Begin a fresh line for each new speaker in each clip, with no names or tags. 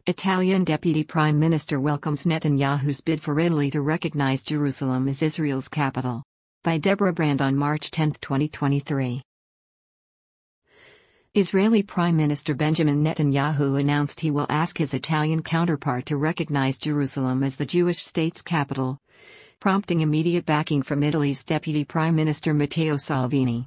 Italian Deputy Prime Minister welcomes Netanyahu's bid for Italy to recognize Jerusalem as Israel's capital. By Deborah Brand on March 10, 2023. Israeli Prime Minister Benjamin Netanyahu announced he will ask his Italian counterpart to recognize Jerusalem as the Jewish state's capital, prompting immediate backing from Italy's Deputy Prime Minister Matteo Salvini.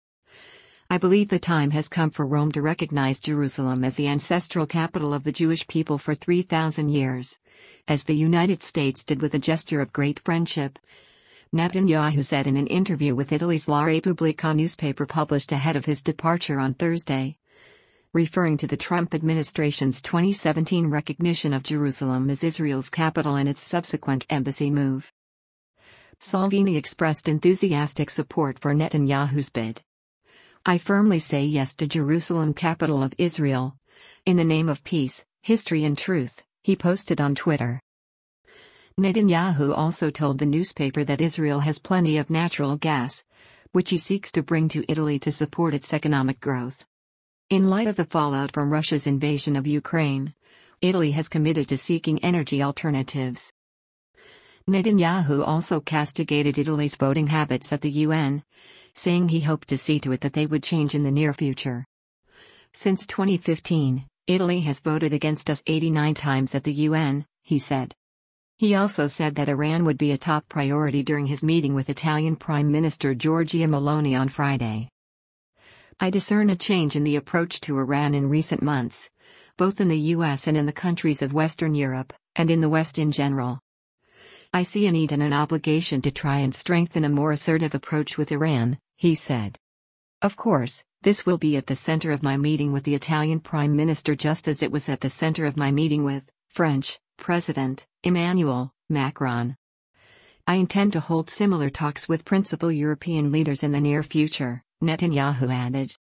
I believe the time has come for Rome to recognize Jerusalem as the ancestral capital of the Jewish people for 3,000 years, as the United States did with a gesture of great friendship, Netanyahu said in an interview with Italy's La Repubblica newspaper published ahead of his departure on Thursday, referring to the Trump administration's 2017 recognition of Jerusalem as Israel's capital and its subsequent embassy move. Salvini expressed enthusiastic support for Netanyahu's bid. I firmly say yes to Jerusalem, capital of Israel, in the name of peace, history and truth, he posted on Twitter. Netanyahu also told the newspaper that Israel has plenty of natural gas, which he seeks to bring to Italy to support its economic growth. In light of the fallout from Russia's invasion of Ukraine, Italy has committed to seeking energy alternatives. Netanyahu also castigated Italy's voting habits at the UN, saying he hoped to see to it that they would change in the near future. Since 2015, Italy has voted against us 89 times at the UN, he said. He also said that Iran would be a top priority during his meeting with Italian Prime Minister Giorgia Meloni on Friday. I discern a change in the approach to Iran in recent months, both in the US and in the countries of Western Europe, and in the West in general. I see a need and an obligation to try and strengthen a more assertive approach with Iran, he said. Of course, this will be at the center of my meeting with the Italian Prime Minister, just as it was at the center of my meeting with French President Emmanuel Macron. I intend to hold similar talks with principal European leaders in the near future, Netanyahu added.